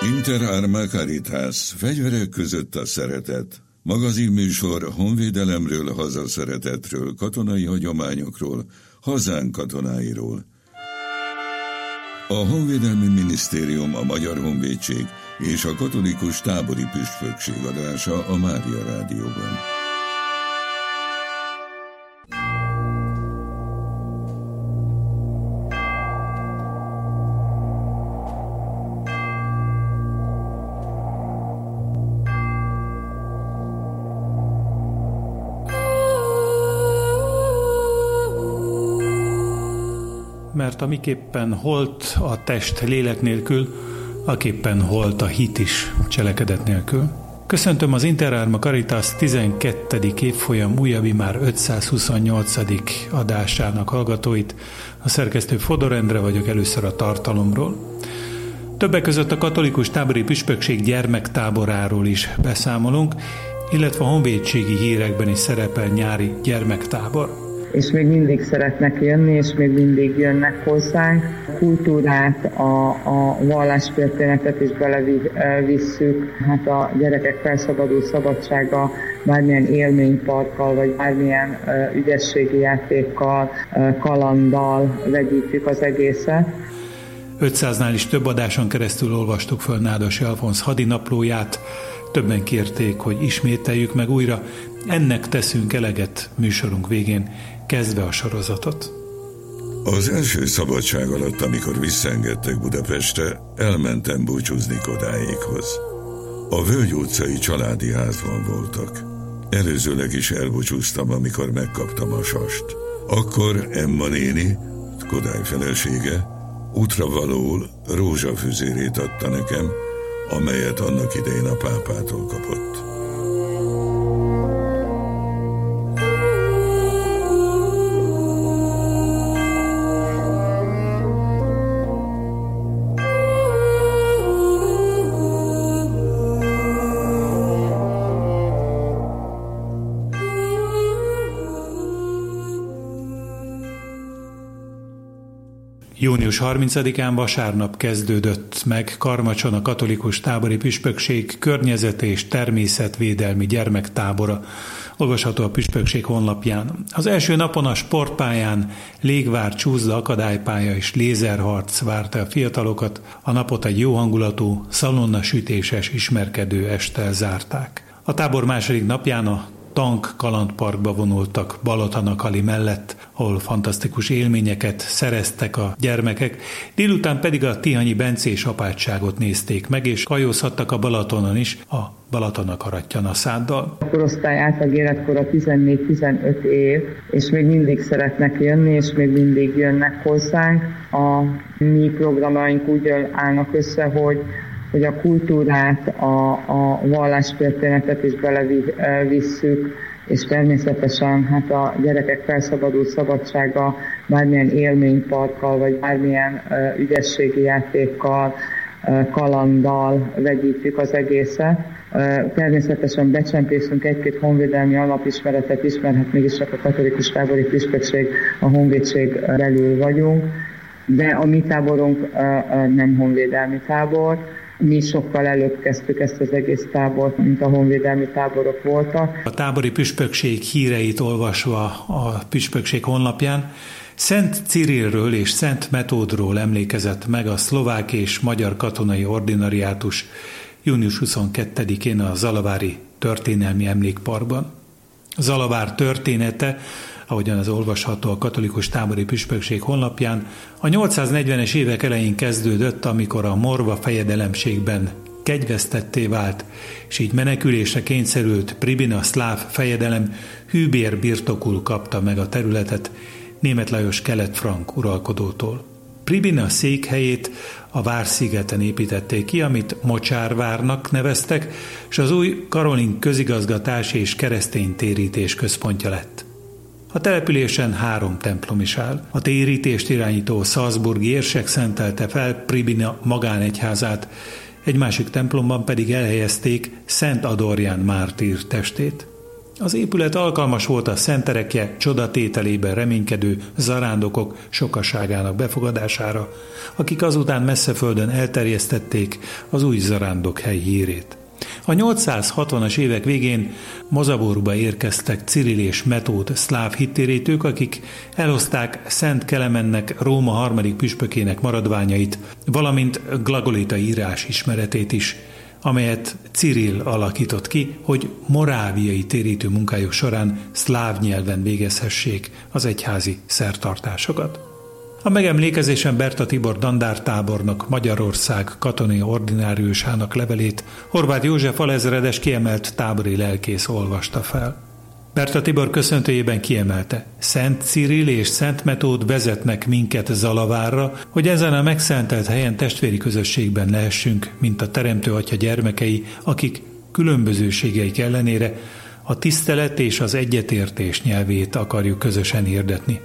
Inter Arma Caritas, fegyverek között a szeretet. Magazinműsor honvédelemről, hazaszeretetről, katonai hagyományokról, hazánk katonáiról. A Honvédelmi Minisztérium, a Magyar Honvédség és a Katolikus Tábori Püspökség adása a Mária Rádióban. Mert amiképpen holt a test lélek nélkül, aképpen holt a hit is cselekedet nélkül. Köszöntöm az Inter Arma Caritas 12. évfolyam újabb, már 528. adásának hallgatóit. A szerkesztő Fodor Endre vagyok, először a tartalomról. Többek között a Katolikus Tábori Püspökség gyermektáboráról is beszámolunk, illetve a honvédségi hírekben is szerepel nyári gyermektábor. És még mindig szeretnek jönni, és még mindig jönnek hozzánk. A kultúrát, a vallástörténetet is belevisszük. Hát a gyerekek felszabaduló szabadsága bármilyen élményparkkal, vagy bármilyen ügyességi játékkal, kalanddal vegyítjük az egészet. 500-nál is több adáson keresztül olvastuk föl Nádas Alfonz hadinaplóját. Többen kérték, hogy ismételjük meg újra. Ennek teszünk eleget műsorunk végén, kezdve a sorozatot. Az első szabadság alatt, amikor visszaengedtek Budapestre, elmentem búcsúzni Kodályékhoz. A Völgy utcai családi házban voltak. Előzőleg is elbúcsúztam, amikor megkaptam a sast. Akkor Emma néni, Kodály felesége, útravalóul rózsafüzérét adta nekem, amelyet annak idején a pápától kapott. Június 30-án vasárnap kezdődött meg Karmacson a Katolikus Tábori Püspökség környezet- és természetvédelmi gyermektábora, olvasható a püspökség honlapján. Az első napon a sportpályán légvár, csúszda, akadálypálya és lézerharc várta a fiatalokat, a napot egy jó hangulatú, szalonnasütéses ismerkedő esttel zárták. A tábor második napján a Tank kalandparkba vonultak Balatonakali mellett, ahol fantasztikus élményeket szereztek a gyermekek, délután pedig a tihanyi bencés apátságot nézték meg, és hajózhattak a Balatonon is, a Balatonakarattyanaszáddal. A korosztály átlag életkora 14-15 év, és még mindig szeretnek jönni, és még mindig jönnek hozzánk. A mi programjaink úgy állnak össze, hogy a kultúrát, a vallástörténetet is belevisszük, és természetesen hát a gyerekek felszabaduló szabadsága bármilyen élményparkkal, vagy bármilyen ügyességi játékkal, kalanddal vegyítjük az egészet. Természetesen becsempészünk egy-két honvédelmi alapismeretet, mert mégis csak a Katolikus Tábori Püspökség, a honvédség belül vagyunk, de a mi táborunk nem honvédelmi tábor. Mi sokkal előbb kezdtük ezt az egész tábort, mint a honvédelmi táborok voltak. A tábori püspökség híreit olvasva a püspökség honlapján Szent Cirilről és Szent Metódról emlékezett meg a szlovák és magyar katonai ordinariátus június 22-én a Zalavári történelmi emlékparkban. Zalavár története, ahogyan az olvasható a Katolikus Tábori Püspökség honlapján, a 840-es évek elején kezdődött, amikor a morva fejedelemségben kegyvesztetté vált, és így menekülésre kényszerült Pribina szláv fejedelem hűbér birtokul kapta meg a területet Németh Lajos kelet-frank uralkodótól. Pribina székhelyét a Várszigeten építették ki, amit Mocsárvárnak neveztek, és az új Karolin közigazgatás és keresztény térítés központja lett. A településen 3 templom is áll. A térítést irányító salzburgi érsek szentelte fel Pribina magánegyházát, egy másik templomban pedig elhelyezték Szent Adorján mártír testét. Az épület alkalmas volt a szenterekje csodatételében reménykedő zarándokok sokaságának befogadására, akik azután messzeföldön elterjesztették az új zarándok hely hírét. A 860-as évek végén Mozaborúba érkeztek Cirill és Metód szláv hittérítők, akik elhozták Szent Kelemennek, Róma harmadik püspökének maradványait, valamint glagolita írás ismeretét is, amelyet Cirill alakított ki, hogy moráviai térítő munkájuk során szláv nyelven végezhessék az egyházi szertartásokat. A megemlékezésen Berta Tibor dandártábornok, Magyarország katonai ordináriusának levelét Horváth József alezredes kiemelt tábori lelkész olvasta fel. Berta Tibor köszöntőjében kiemelte: Szent Cirill és Szent Metód vezetnek minket Zalavárra, hogy ezen a megszentelt helyen testvéri közösségben lehessünk, mint a Teremtő Atya gyermekei, akik különbözőségeik ellenére a tisztelet és az egyetértés nyelvét akarjuk közösen hirdetni.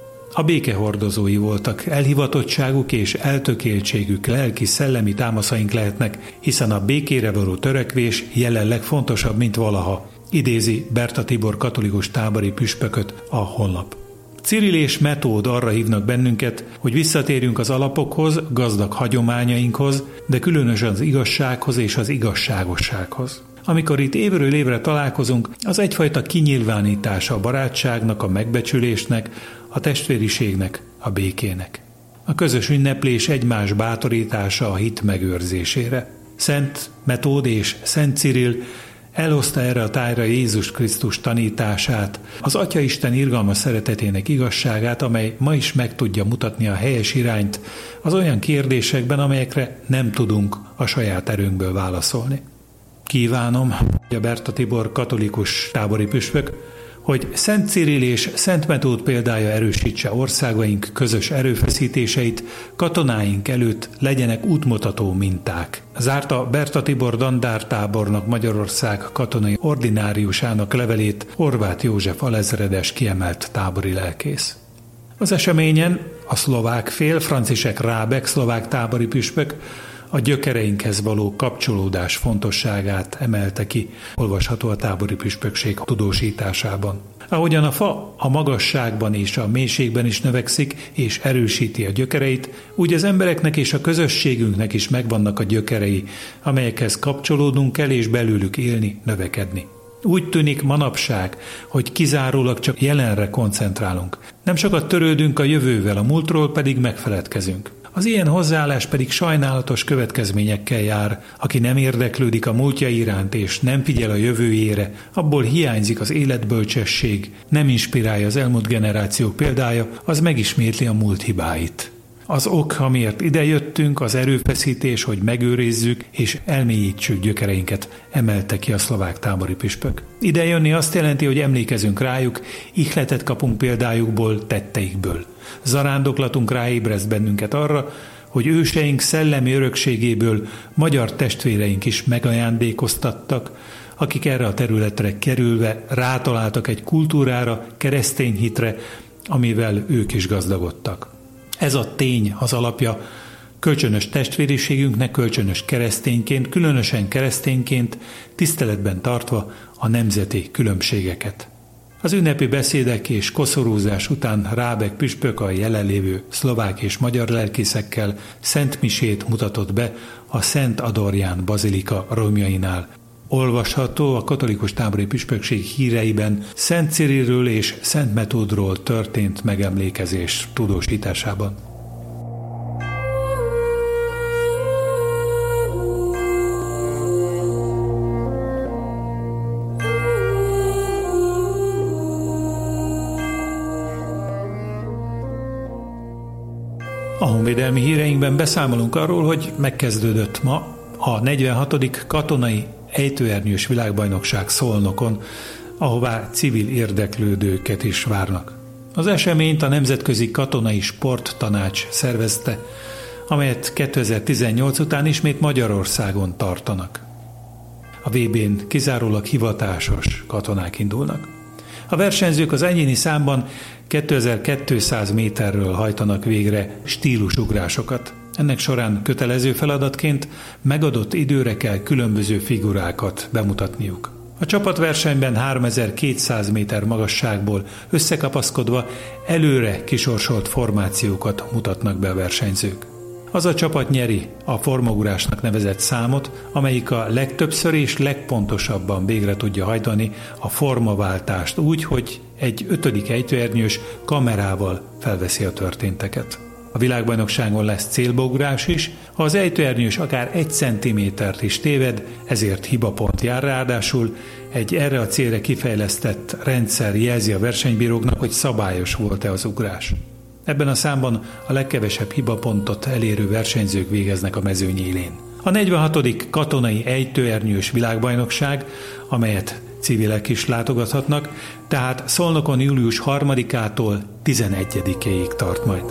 A békehordozói voltak, elhivatottságuk és eltökéltségük lelki-szellemi támaszaink lehetnek, hiszen a békére való törekvés jelenleg fontosabb, mint valaha, idézi Berta Tibor katolikus tábori püspököt a honlap. Cirill és Metód arra hívnak bennünket, hogy visszatérjünk az alapokhoz, gazdag hagyományainkhoz, de különösen az igazsághoz és az igazságossághoz. Amikor itt évről évre találkozunk, az egyfajta kinyilvánítása a barátságnak, a megbecsülésnek, a testvériségnek, a békének. A közös ünneplés egymás bátorítása a hit megőrzésére. Szent Metód és Szent Cirill elhozta erre a tájra Jézus Krisztus tanítását, az Atyaisten irgalmas szeretetének igazságát, amely ma is meg tudja mutatni a helyes irányt az olyan kérdésekben, amelyekre nem tudunk a saját erőnkből válaszolni. Kívánom, a Berta Tibor katolikus tábori püspök, hogy Szent Cirill és Szent Metód példája erősítse országaink közös erőfeszítéseit, katonáink előtt legyenek útmutató minták. Zárta Berta Tibor dandártábornok, Magyarország katonai ordináriusának levelét Horváth József alezredes kiemelt tábori lelkész. Az eseményen a szlovák fél, František Rábek szlovák tábori püspök a gyökereinkhez való kapcsolódás fontosságát emelte ki, olvasható a tábori püspökség tudósításában. Ahogyan a fa a magasságban és a mélységben is növekszik és erősíti a gyökereit, úgy az embereknek és a közösségünknek is megvannak a gyökerei, amelyekhez kapcsolódnunk kell és belőlük élni, növekedni. Úgy tűnik manapság, hogy kizárólag csak jelenre koncentrálunk. Nem sokat törődünk a jövővel, a múltról pedig megfeledkezünk. Az ilyen hozzáállás pedig sajnálatos következményekkel jár. Aki nem érdeklődik a múltja iránt és nem figyel a jövőjére, abból hiányzik az életbölcsesség, nem inspirálja az elmúlt generációk példája, az megismétli a múlt hibáit. Az ok, amiért idejöttünk, az erőfeszítés, hogy megőrizzük és elmélyítsük gyökereinket, emelte ki a szlovák tábori püspök. Idejönni azt jelenti, hogy emlékezünk rájuk, ihletet kapunk példájukból, tetteikből. Zarándoklatunk ráébreszt bennünket arra, hogy őseink szellemi örökségéből magyar testvéreink is megajándékoztattak, akik erre a területre kerülve rátaláltak egy kultúrára, keresztény hitre, amivel ők is gazdagodtak. Ez a tény az alapja kölcsönös testvériségünknek, kölcsönös keresztényként, különösen keresztényként, tiszteletben tartva a nemzeti különbségeket. Az ünnepi beszédek és koszorúzás után Rábek püspök a jelenlévő szlovák és magyar lelkészekkel szentmisét mutatott be a Szent Adorján bazilika romjainál. Olvasható a katolikus tábori püspökség híreiben Szent Cirillről és Szent Metódról történt megemlékezés tudósításában. A honvédelmi híreinkben beszámolunk arról, hogy megkezdődött ma a 46. katonai ejtőernyős világbajnokság Szolnokon, ahová civil érdeklődőket is várnak. Az eseményt a Nemzetközi Katonai Sporttanács szervezte, amelyet 2018 után ismét Magyarországon tartanak. A VB-n kizárólag hivatásos katonák indulnak. A versenyzők az egyéni számban 2200 méterről hajtanak végre stílusugrásokat. Ennek során kötelező feladatként megadott időre kell különböző figurákat bemutatniuk. A csapatversenyben 3200 méter magasságból összekapaszkodva előre kisorsolt formációkat mutatnak be a versenyzők. Az a csapat nyeri a formaugrásnak nevezett számot, amelyik a legtöbbször és legpontosabban végre tudja hajtani a formaváltást úgy, hogy egy 5. ejtőernyős kamerával felveszi a történteket. A világbajnokságon lesz célbaugrás is, ha az ejtőernyős akár 1 centimétert is téved, ezért hibapont jár, ráadásul egy erre a célra kifejlesztett rendszer jelzi a versenybíróknak, hogy szabályos volt-e az ugrás. Ebben a számban a legkevesebb hibapontot elérő versenyzők végeznek a mezőny élén. A 46. katonai ejtőernyős világbajnokság, amelyet civilek is látogathatnak, tehát Szolnokon július 3-ától 11-ig tart majd.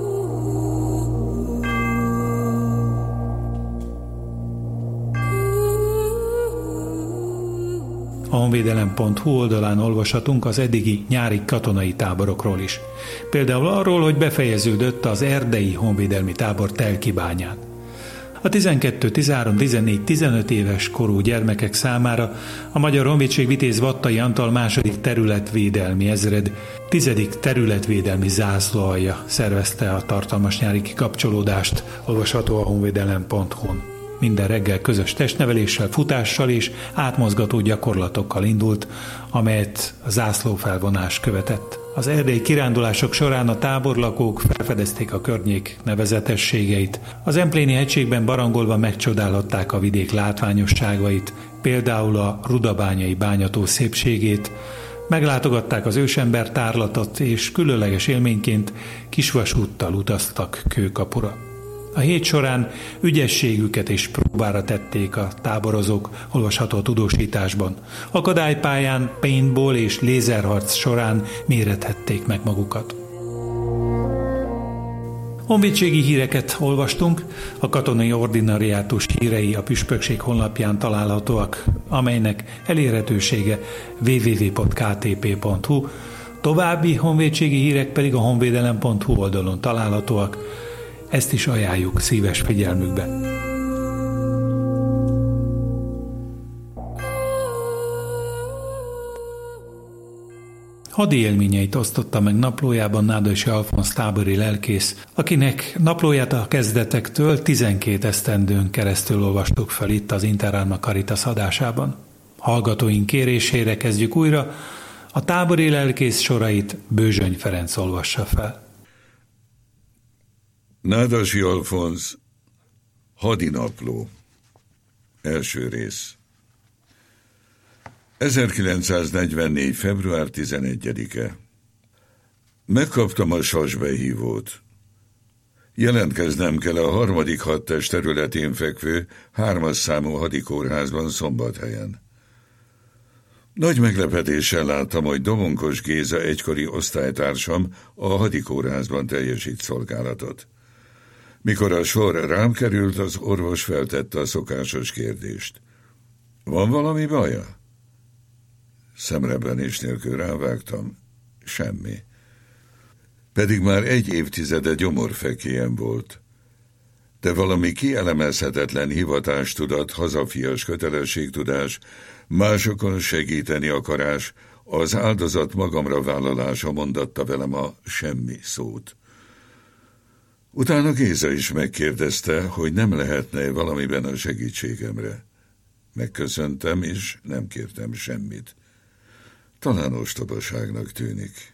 A honvédelem.hu oldalán olvashatunk az eddigi nyári katonai táborokról is. Például arról, hogy befejeződött az erdei honvédelmi tábor Telkibányán. A 12, 13, 14, 15 éves korú gyermekek számára a Magyar Honvédség Vitéz Vattai Antal második területvédelmi ezred 10. területvédelmi zászlóalja szervezte a tartalmas nyári kikapcsolódást, olvasható a honvédelem.hu-n. Minden reggel közös testneveléssel, futással és átmozgató gyakorlatokkal indult, amelyet a zászlófelvonás követett. Az erdei kirándulások során a táborlakók felfedezték a környék nevezetességeit. Az Empléni hegységben barangolva megcsodálhatták a vidék látványosságait, például a rudabányai bányató szépségét, meglátogatták az ősember tárlatot, és különleges élményként kisvasúttal utaztak Kőkapura. A hét során ügyességüket is próbára tették a táborozók, olvasható a tudósításban. Akadálypályán, paintball és lézerharc során mérethették meg magukat. Honvédségi híreket olvastunk, a katonai ordinariátus hírei a Püspökség honlapján találhatóak, amelynek elérhetősége www.ktp.hu, további honvédségi hírek pedig a honvédelem.hu oldalon találhatóak. Ezt is ajánljuk szíves figyelmükbe. Hadi élményeit osztotta meg naplójában Nádasi Alfonz tábori lelkész, akinek naplóját a kezdetektől 12 esztendőn keresztül olvastuk fel itt az Interalma Caritas adásában. Hallgatóink kérésére kezdjük újra, a tábori lelkész sorait Bőzsöny Ferenc olvassa fel. Nádasi Alfonz, hadinapló. Első rész. 1944. február 11-e. Megkaptam a sasbehívót. Jelentkeznem kell a 3. hadtest területén fekvő 3. számú hadikórházban Szombathelyen. Nagy meglepetéssel láttam, hogy Domonkos Géza egykori osztálytársam a hadikórházban teljesít szolgálatot. Mikor a sor rám került, az orvos feltette a szokásos kérdést. Van valami baja? Szemrebbenés nélkül rávágtam. Semmi. Pedig már 1 évtizede gyomorfekélyem volt. De valami kielemezhetetlen hivatástudat, hazafias kötelességtudás, másokon segíteni akarás, az áldozat magamra vállalása mondatta velem a semmi szót. Utána Géza is megkérdezte, hogy nem lehetne valamiben a segítségemre. Megköszöntem, és nem kértem semmit. Talán ostobaságnak tűnik.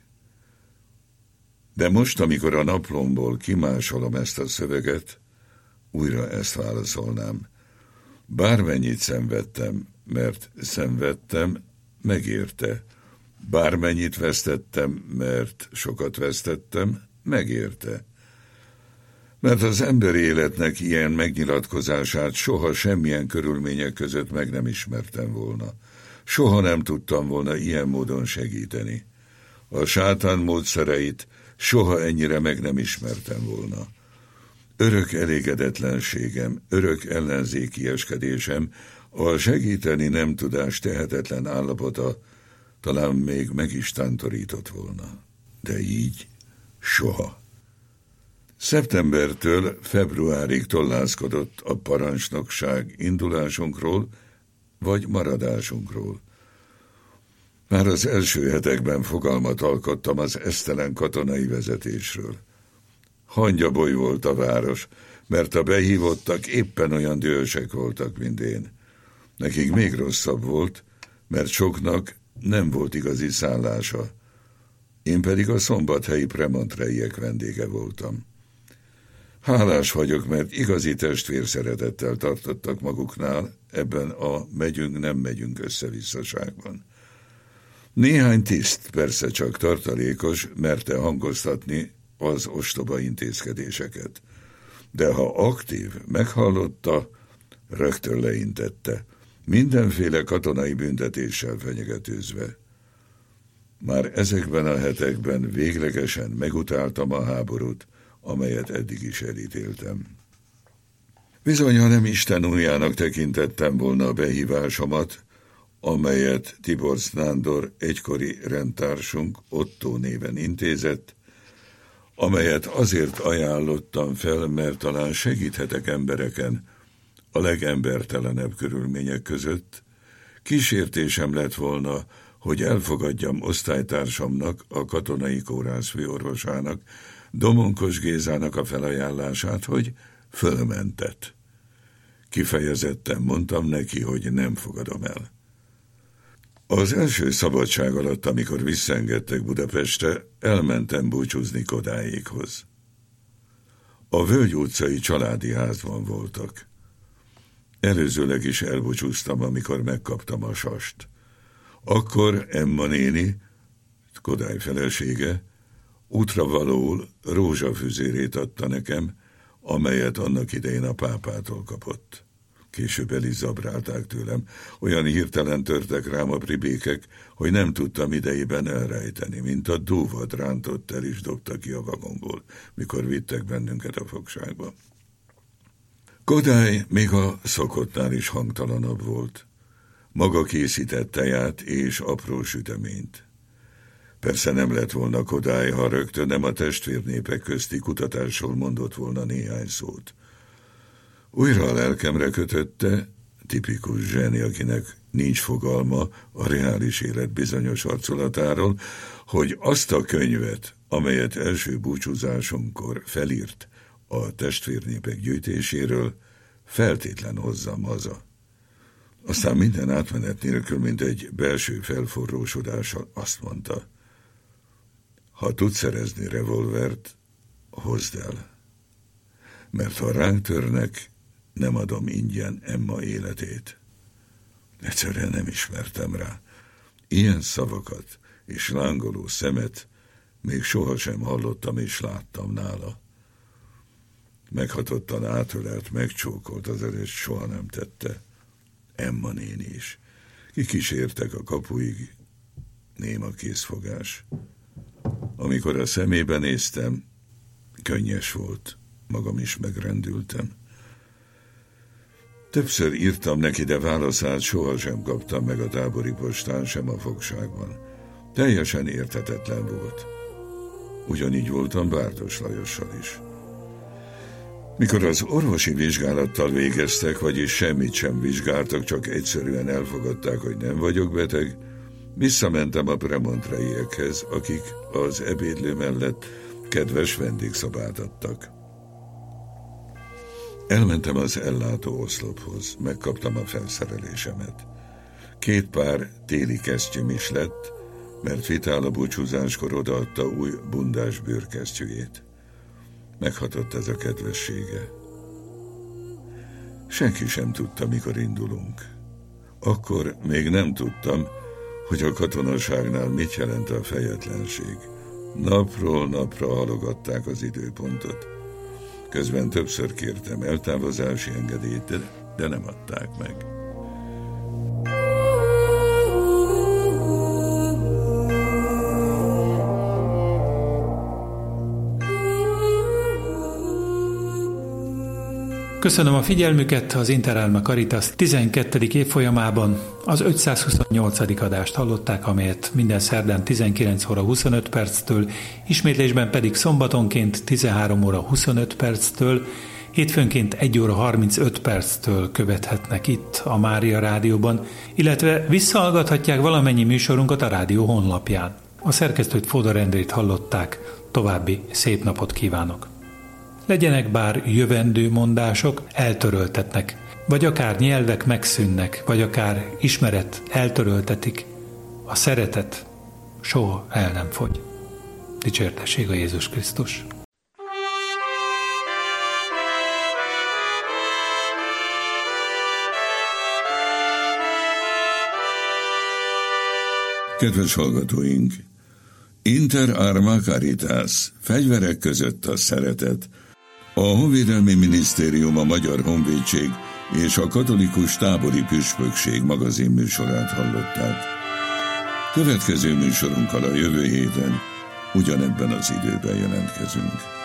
De most, amikor a naplomból kimásolom ezt a szöveget, újra ezt válaszolnám. Bármennyit szenvedtem, mert szenvedtem, megérte. Bármennyit vesztettem, mert sokat vesztettem, megérte. Mert az emberi életnek ilyen megnyilatkozását soha semmilyen körülmények között meg nem ismertem volna. Soha nem tudtam volna ilyen módon segíteni. A sátán módszereit soha ennyire meg nem ismertem volna. Örök elégedetlenségem, örök ellenzékieskedésem, a segíteni nem tudás tehetetlen állapota talán még meg is tántorított volna. De így soha. Szeptembertől februárig tollázkodott a parancsnokság indulásunkról vagy maradásunkról. Már az első hetekben fogalmat alkottam az esztelen katonai vezetésről. Hangyaboly volt a város, mert a behívottak éppen olyan dühösek voltak, mint én. Nekik még rosszabb volt, mert soknak nem volt igazi szállása. Én pedig a szombathelyi premontreiek vendége voltam. Hálás vagyok, mert igazi testvérszeretettel tartottak maguknál ebben a megyünk-nem megyünk összevisszaságban. Néhány tiszt persze csak tartalékos, merte hangoztatni az ostoba intézkedéseket. De ha aktív, meghallotta, rögtön leintette, mindenféle katonai büntetéssel fenyegetőzve. Már ezekben a hetekben véglegesen megutáltam a háborút, amelyet eddig is elítéltem. Bizony, ha nem Isten újjának tekintettem volna a behívásomat, amelyet Tiborcs Nándor egykori rendtársunk Otto néven intézett, amelyet azért ajánlottam fel, mert talán segíthetek embereken a legembertelenebb körülmények között, kísértésem lett volna, hogy elfogadjam osztálytársamnak, a katonai kórház főorvosának, Domonkos Gézának a felajánlását, hogy fölmentet. Kifejezetten mondtam neki, hogy nem fogadom el. Az első szabadság alatt, amikor visszaengedtek Budapestre, elmentem búcsúzni Kodályékhoz. A Völgy utcai családi házban voltak. Előzőleg is elbúcsúztam, amikor megkaptam a sast. Akkor Emma néni, Kodály felesége, útravalóul rózsafüzérét adta nekem, amelyet annak idején a pápától kapott. Később el is zabrálták tőlem, olyan hirtelen törtek rám a pribékek, hogy nem tudtam idejében elrejteni, mint a dúvad rántott el is dobta ki a vagonból, mikor vittek bennünket a fogságba. Kodály még a szokottnál is hangtalanabb volt. Maga készített teját és apró süteményt. Persze nem lett volna Kodály, ha rögtön nem a testvérnépek közti kutatásról mondott volna néhány szót. Újra a lelkemre kötötte, tipikus zseni, akinek nincs fogalma a reális élet bizonyos arculatáról, hogy azt a könyvet, amelyet első búcsúzásunkkor felírt a testvérnépek gyűjtéséről, feltétlen hozzam haza. Aztán minden átmenet nélkül, mint egy belső felforrósodással azt mondta: ha tudsz szerezni revolvert, hozd el, mert ha ránk törnek, nem adom ingyen Emma életét. Egyszerűen nem ismertem rá. Ilyen szavakat és lángoló szemet még sohasem hallottam és láttam nála. Meghatottan átölelt, megcsókolt, azért soha nem tette. Emma néni is. Kikísértek a kapuig, néma készfogás. Amikor a szemébe néztem, könnyes volt, magam is megrendültem. Többször írtam neki, de válaszát sohasem kaptam meg a tábori postán, sem a fogságban. Teljesen érthetetlen volt. Ugyanígy voltam Bárdos Lajossal is. Mikor az orvosi vizsgálattal végeztek, vagyis semmit sem vizsgáltak, csak egyszerűen elfogadták, hogy nem vagyok beteg, visszamentem a premontreiekhez, akik az ebédlő mellett kedves vendégszobát adtak. Elmentem az ellátó oszlophoz, megkaptam a felszerelésemet. 2 pár téli kesztyűm is lett, mert Vitál a búcsúzáskor odaadta új bundás bőrkesztyűjét. Meghatott ez a kedvessége. Senki sem tudta, mikor indulunk. Akkor még nem tudtam, hogy a katonaságnál mit jelent a fejetlenség. Napról napra halogatták az időpontot. Közben többször kértem eltávozási engedélyt, de nem adták meg. Köszönöm a figyelmüket, az Interalma Caritas 12. évfolyamában az 528. adást hallották, amelyet minden szerdán 19 óra 25 perctől, ismétlésben pedig szombatonként 13 óra 25 perctől Hétfőnként 1 óra 35 perctől követhetnek itt a Mária Rádióban, illetve visszahallgathatják valamennyi műsorunkat a rádió honlapján. A szerkesztőt, Fodor Endrét hallották, további szép napot kívánok. Legyenek bár jövendő mondások, eltöröltetnek, vagy akár nyelvek megszűnnek, vagy akár ismeret eltöröltetik, a szeretet soha el nem fogy. Dicsértesség a Jézus Krisztus! Kedves hallgatóink! Inter arma caritas, fegyverek között a szeretet. A Honvédelmi Minisztérium, a Magyar Honvédség és a Katolikus Tábori Püspökség magazinműsorát hallották. Következő műsorunkkal a jövő héten ugyanebben az időben jelentkezünk.